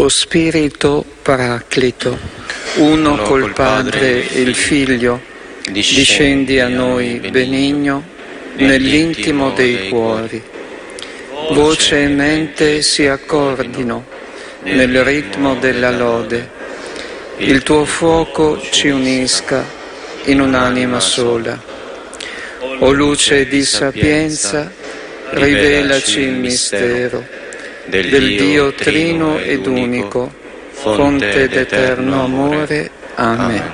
O Spirito Paraclito, uno col Padre e il Figlio, discendi a noi benigno nell'intimo dei cuori. Voce e mente si accordino nel ritmo della lode. Il tuo fuoco ci unisca in un'anima sola. O luce di sapienza, rivelaci il mistero del Dio trino ed unico, fonte d'eterno amore. Amen.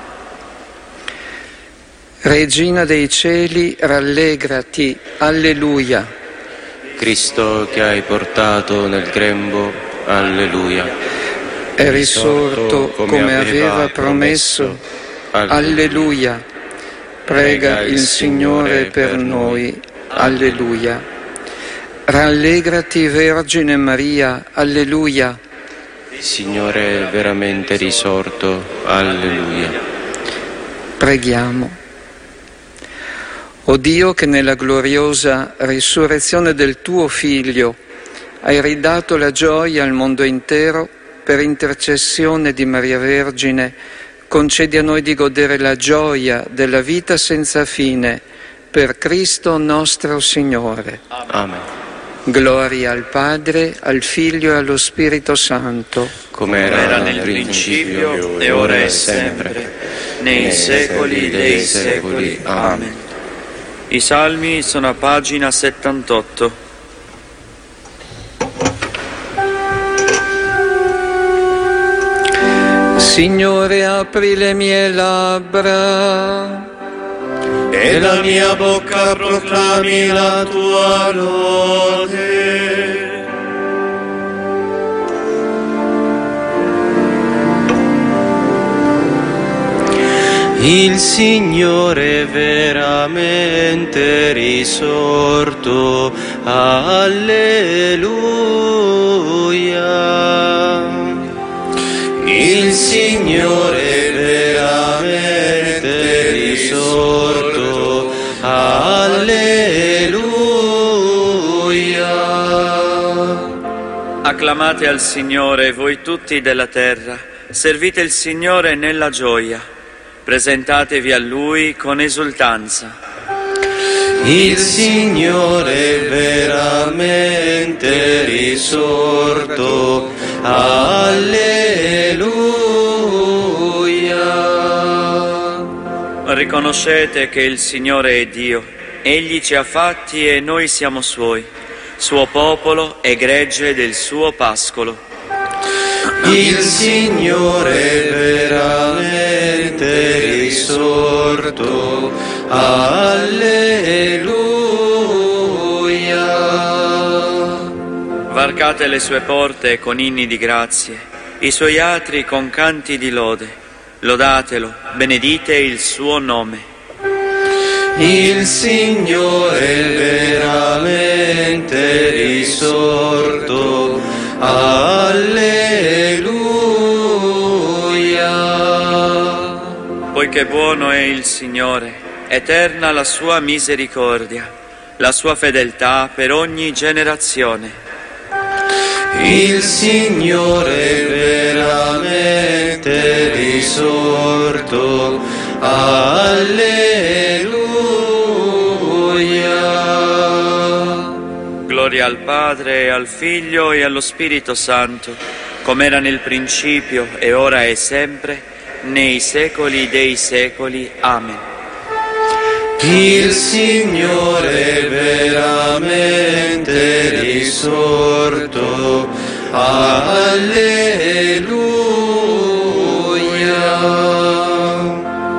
Regina dei cieli, rallegrati, alleluia. Cristo che hai portato nel grembo, alleluia. È risorto come aveva promesso, alleluia. Prega il Signore per noi, alleluia. Rallegrati, Vergine Maria, alleluia. Il Signore è veramente risorto, alleluia. Preghiamo. O Dio, che nella gloriosa risurrezione del tuo Figlio hai ridato la gioia al mondo intero, per intercessione di Maria Vergine, concedi a noi di godere la gioia della vita senza fine, per Cristo nostro Signore. Amen. Gloria al Padre, al Figlio e allo Spirito Santo, come era nel principio, e ora e sempre, nei secoli dei secoli. Amen. I Salmi sono a pagina 78. Signore, apri le mie labbra e la mia bocca proclami la tua lode. Il Signore è veramente risorto, alleluia. Il Signore è veramente risorto, alleluia. Acclamate al Signore, voi tutti della terra, servite il Signore nella gioia, presentatevi a Lui con esultanza. Il Signore è veramente risorto, alleluia. Riconoscete che il Signore è Dio, Egli ci ha fatti e noi siamo Suoi, Suo popolo e gregge del Suo pascolo. Il Signore è veramente risorto, alleluia. Varcate le sue porte con inni di grazie, i suoi atri con canti di lode. Lodatelo, benedite il suo nome. Il Signore è veramente risorto, alleluia. Poiché buono è il Signore, eterna la sua misericordia, la sua fedeltà per ogni generazione. Il Signore è veramente risorto, alleluia. Gloria al Padre, e al Figlio e allo Spirito Santo, come era nel principio, e ora e sempre, nei secoli dei secoli. Amen. Il Signore è veramente risorto, alleluia.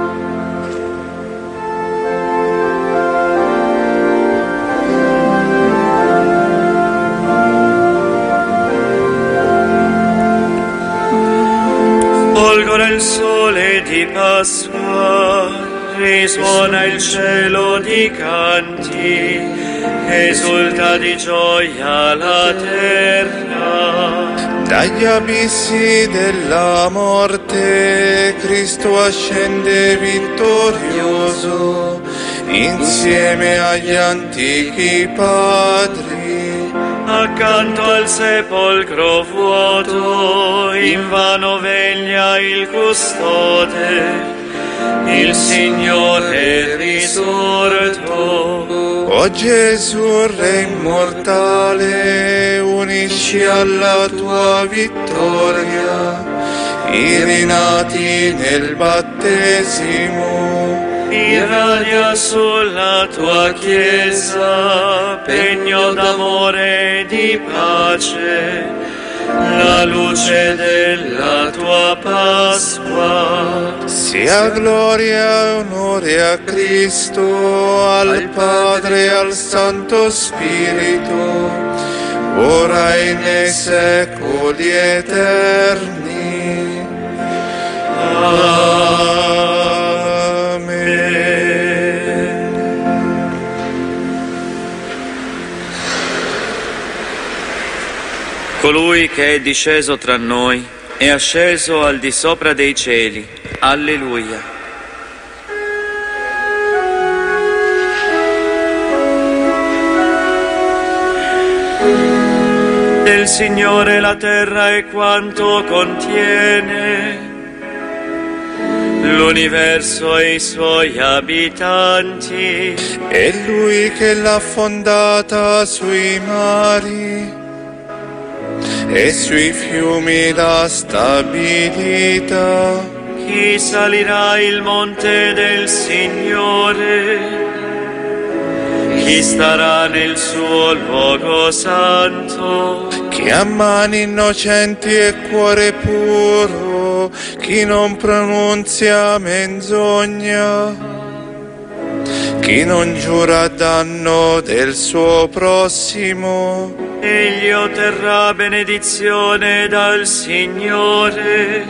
Folgora il sole di Pasqua, risuona il cielo di canti, esulta di gioia la terra. Dagli abissi della morte Cristo ascende vittorioso, insieme agli antichi padri Accanto al sepolcro vuoto, invano veglia il custode. Il Signore è risorto. O Gesù, Re immortale, unisci alla tua vittoria i rinati nel battesimo. Irradia sulla tua Chiesa, pegno d'amore e di pace, la luce della tua Pasqua. Sia gloria e onore a Cristo, al Padre e al Santo Spirito, ora e nei secoli eterni. Colui che è disceso tra noi è asceso al di sopra dei cieli. Alleluia. Del Signore la terra e quanto contiene, l'universo e i suoi abitanti. È Lui che l'ha fondata sui mari e sui fiumi l'ha stabilita. Chi salirà il monte del Signore? Chi starà nel suo luogo santo? Chi ha mani innocenti e cuore puro, chi non pronunzia menzogna, chi non giura a danno del suo prossimo. Egli otterrà benedizione dal Signore,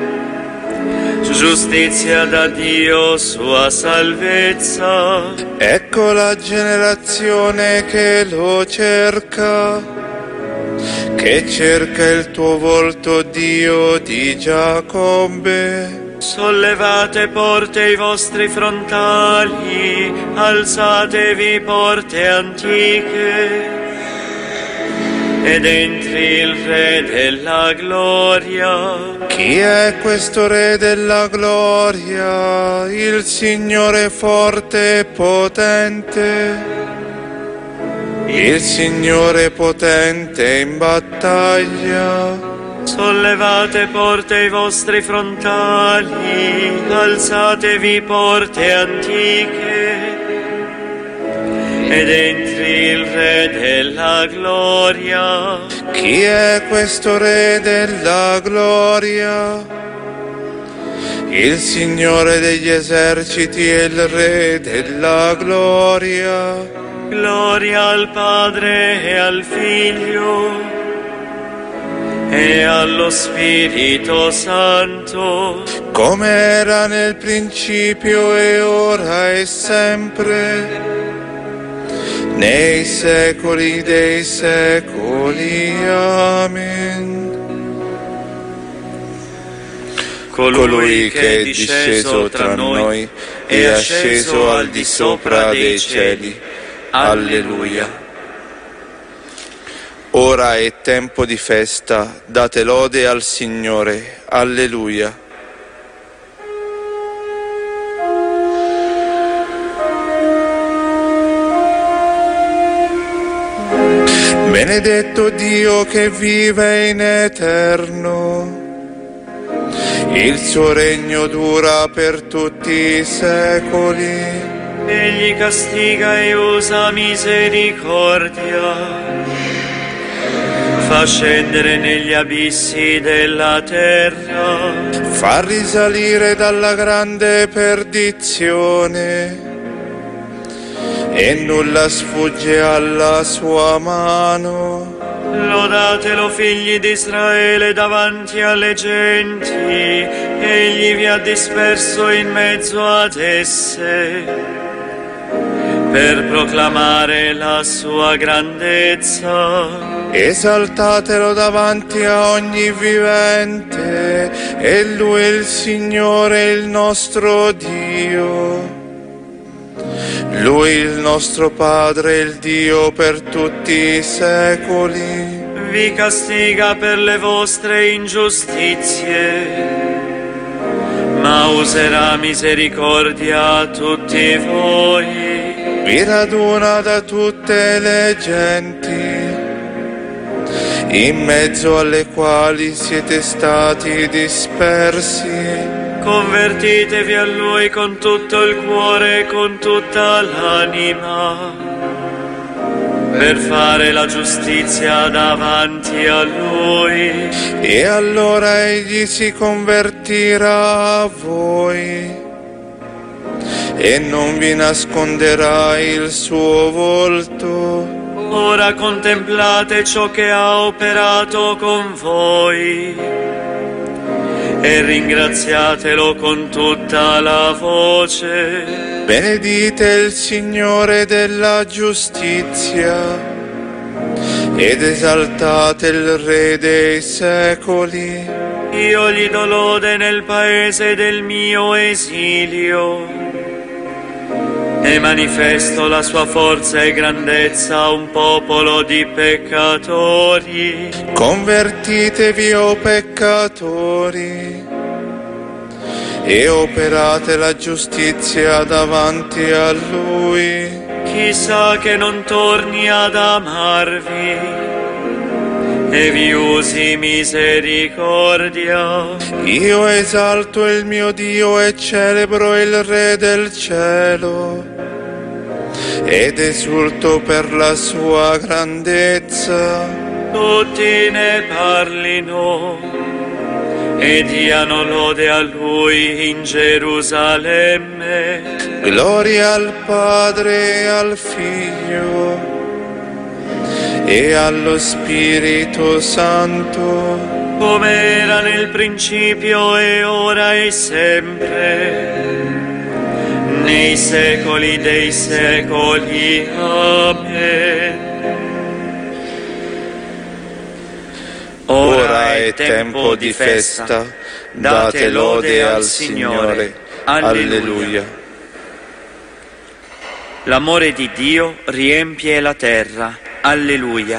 giustizia da Dio, sua salvezza. Ecco la generazione che lo cerca, che cerca il tuo volto, Dio di Giacobbe. Sollevate porte i vostri frontali, alzatevi porte antiche, ed entri il Re della gloria. Chi è questo Re della gloria? Il Signore forte e potente, il Signore potente in battaglia. Sollevate porte i vostri frontali, alzatevi porte antiche, ed entri il Re della gloria. Chi è questo Re della gloria? Il Signore degli eserciti è il Re della gloria. Gloria al Padre e al Figlio e allo Spirito Santo, come era nel principio e ora e sempre, nei secoli dei secoli. Amen. Colui che è disceso tra noi è asceso al di sopra dei cieli. Alleluia. Ora è tempo di festa, date lode al Signore. Alleluia. Benedetto Dio che vive in eterno, il suo regno dura per tutti i secoli. Egli castiga e usa misericordia, fa scendere negli abissi della terra, fa risalire dalla grande perdizione, e nulla sfugge alla sua mano. Lodatelo, figli di Israele, davanti alle genti, egli vi ha disperso in mezzo ad esse, per proclamare la sua grandezza. Esaltatelo davanti a ogni vivente, e Lui è il Signore, il nostro Dio. Lui il nostro Padre, il Dio per tutti i secoli, vi castiga per le vostre ingiustizie, ma userà misericordia a tutti voi. Vi raduna da tutte le genti, in mezzo alle quali siete stati dispersi. Convertitevi a Lui con tutto il cuore e con tutta l'anima, per fare la giustizia davanti a Lui. E allora Egli si convertirà a voi e non vi nasconderà il suo volto. Ora contemplate ciò che ha operato con voi e ringraziatelo con tutta la voce. Benedite il Signore della giustizia ed esaltate il Re dei secoli. Io gli do lode nel paese del mio esilio e manifesto la sua forza e grandezza a un popolo di peccatori. Convertitevi, o peccatori, e operate la giustizia davanti a Lui. Chissà che non torni ad amarvi e vi usi misericordia. Io esalto il mio Dio e celebro il Re del cielo ed esulto per la sua grandezza. Tutti ne parlino e diano lode a Lui in Gerusalemme. Gloria al Padre e al Figlio e allo Spirito Santo, come era nel principio e ora e sempre, nei secoli dei secoli. Amen. Ora è tempo di festa, date lode al Signore. Alleluia. L'amore di Dio riempie la terra. Alleluia.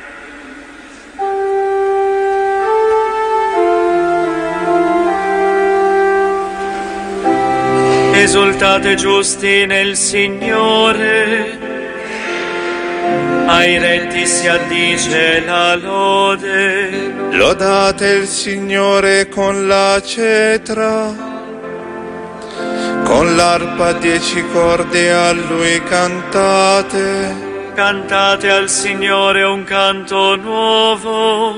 Esultate giusti nel Signore, ai retti si addice la lode. Lodate il Signore con la cetra, con l'arpa a 10 corde a Lui cantate. Cantate al Signore un canto nuovo,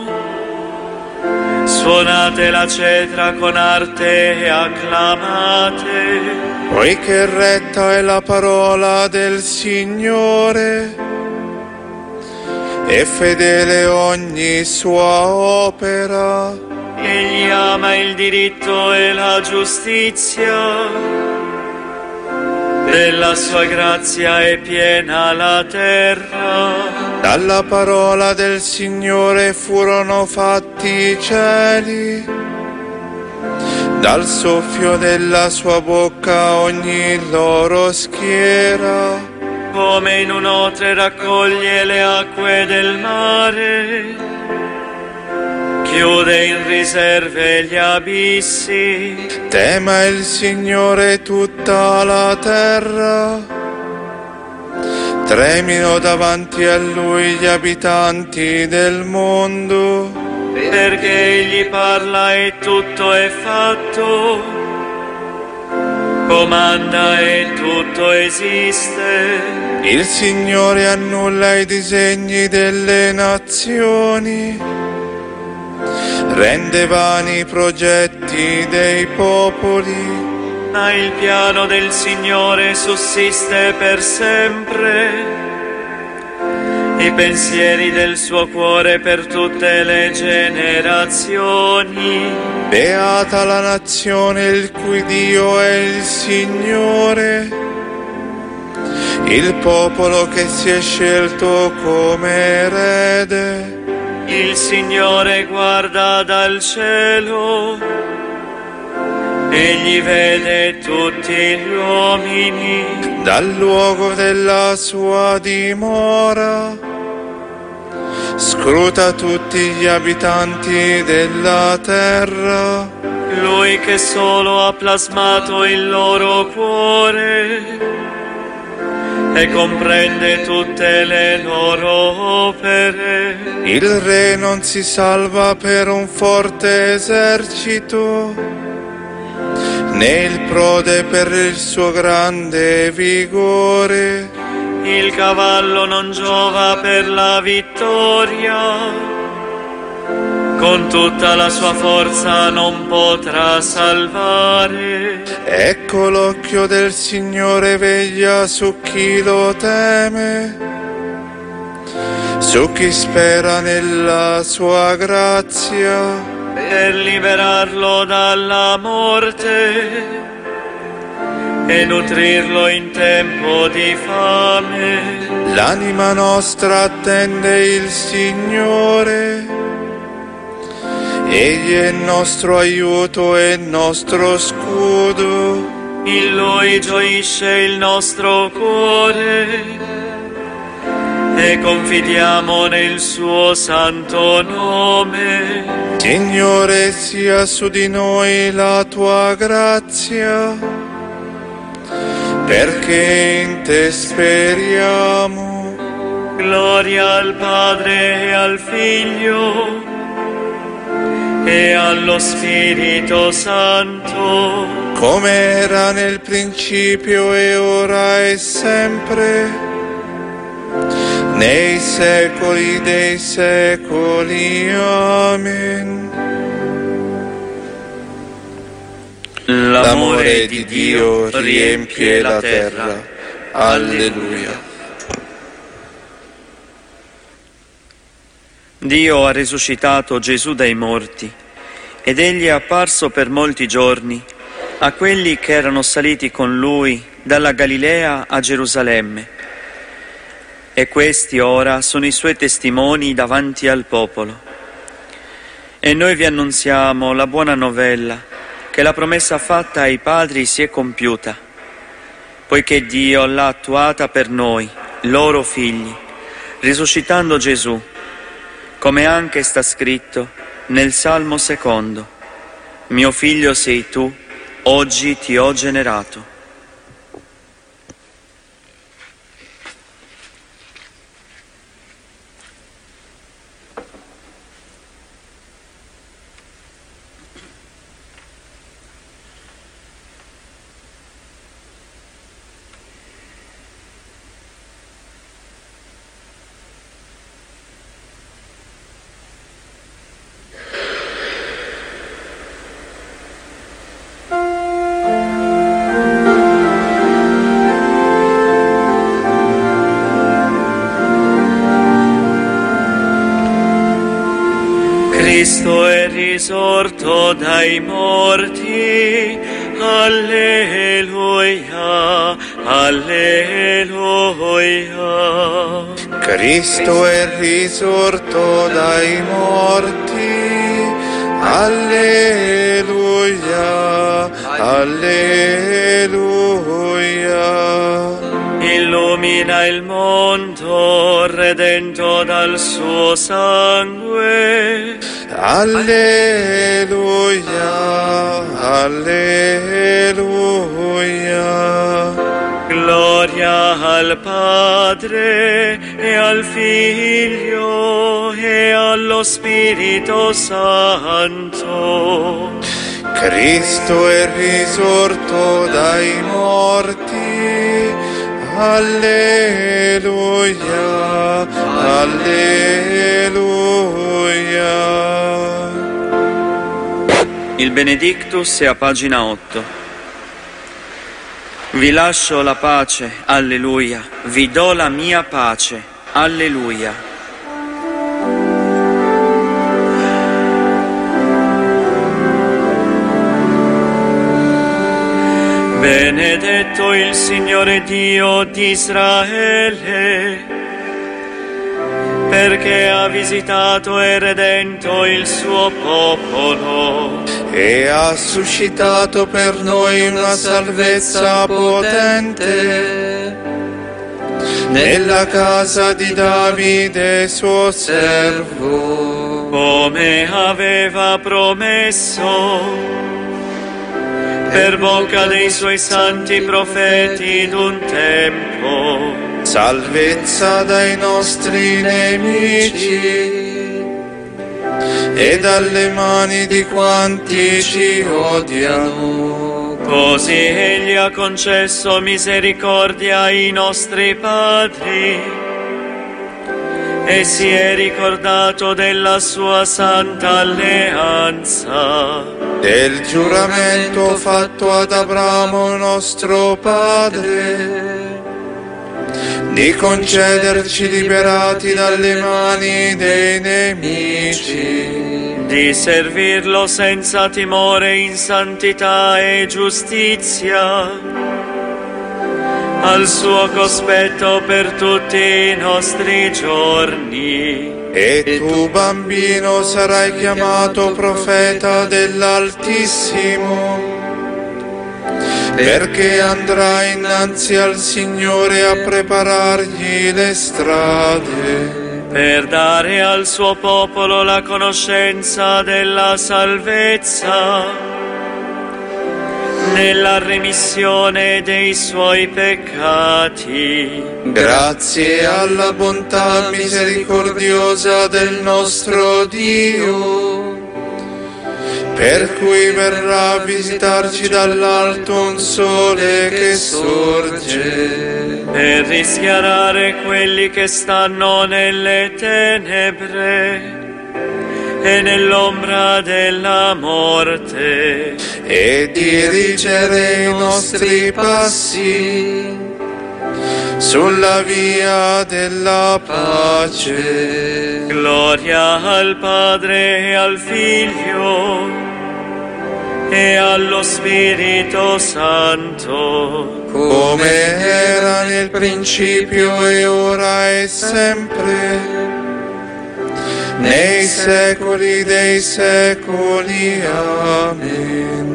suonate la cetra con arte e acclamate. Poiché retta è la parola del Signore e fedele ogni sua opera. Egli ama il diritto e la giustizia, della sua grazia è piena la terra. Dalla parola del Signore furono fatti i cieli, dal soffio della sua bocca ogni loro schiera. Come in un'otre raccoglie le acque del mare, chiude in riserve gli abissi. Tema il Signore tutta la terra, tremino davanti a Lui gli abitanti del mondo. Perché Egli parla e tutto è fatto, comanda e tutto esiste. Il Signore annulla i disegni delle nazioni, rende vani i progetti dei popoli. Ma il piano del Signore sussiste per sempre, i pensieri del suo cuore per tutte le generazioni. Beata la nazione il cui Dio è il Signore, il popolo che si è scelto come erede. Il Signore guarda dal cielo Egli vede tutti gli uomini. Dal luogo della sua dimora scruta tutti gli abitanti della terra. Lui che solo ha plasmato il loro cuore e comprende tutte le loro opere. Il re non si salva per un forte esercito, né il prode per il suo grande vigore. Il cavallo non giova per la vittoria, con tutta la sua forza non potrà salvare. Ecco l'occhio del Signore veglia su chi lo teme, su chi spera nella sua grazia, per liberarlo dalla morte e nutrirlo in tempo di fame. L'anima nostra attende il Signore, Egli è il nostro aiuto e il nostro scudo. In Lui gioisce il nostro cuore e confidiamo nel suo santo nome. Signore, sia su di noi la tua grazia, perché in te speriamo. Gloria al Padre e al Figlio e allo Spirito Santo, come era nel principio e ora e sempre, nei secoli dei secoli. Amen. L'amore di Dio riempie la terra. Alleluia. Dio ha risuscitato Gesù dai morti ed egli è apparso per molti giorni a quelli che erano saliti con lui dalla Galilea a Gerusalemme. E questi ora sono i suoi testimoni davanti al popolo. E noi vi annunziamo la buona novella, che la promessa fatta ai padri si è compiuta, poiché Dio l'ha attuata per noi, loro figli, risuscitando Gesù, come anche sta scritto nel Salmo 2: Mio figlio sei tu, oggi ti ho generato. Cristo è risorto dai morti, alleluia, alleluia. Cristo è risorto dai morti, alleluia, alleluia. Illumina il mondo, redento dal suo sangue. Alleluia, alleluia. Gloria al Padre e al Figlio e allo Spirito Santo. Cristo è risorto dai morti, alleluia, alleluia. Il Benedictus è a pagina 8. Vi lascio la pace, alleluia, vi do la mia pace, alleluia. Benedetto il Signore Dio di Israele, perché ha visitato e redento il suo popolo e ha suscitato per noi una salvezza potente nella casa di Davide suo servo, come aveva promesso per bocca dei suoi santi profeti d'un tempo. Salvezza dai nostri nemici e dalle mani di quanti ci odiano. Così Egli ha concesso misericordia ai nostri padri e si è ricordato della sua santa alleanza, del giuramento fatto ad Abramo nostro padre, di concederci liberati dalle mani dei nemici, di servirlo senza timore in santità e giustizia, al suo cospetto per tutti i nostri giorni. E tu, bambino, sarai chiamato profeta dell'Altissimo, perché andrai innanzi al Signore a preparargli le strade, per dare al suo popolo la conoscenza della salvezza nella remissione dei suoi peccati. Grazie alla bontà misericordiosa del nostro Dio, per cui verrà a visitarci dall'alto un sole che sorge, per rischiarare quelli che stanno nelle tenebre e nell'ombra della morte, e dirigere i nostri passi sulla via della pace. Gloria al Padre e al Figlio e allo Spirito Santo, come era nel principio e ora e sempre, nei secoli dei secoli. Amen.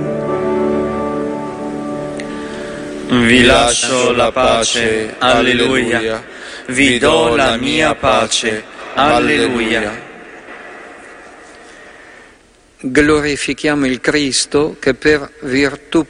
Vi lascio la pace, alleluia. Vi do la mia pace, alleluia. Glorifichiamo il Cristo che per virtù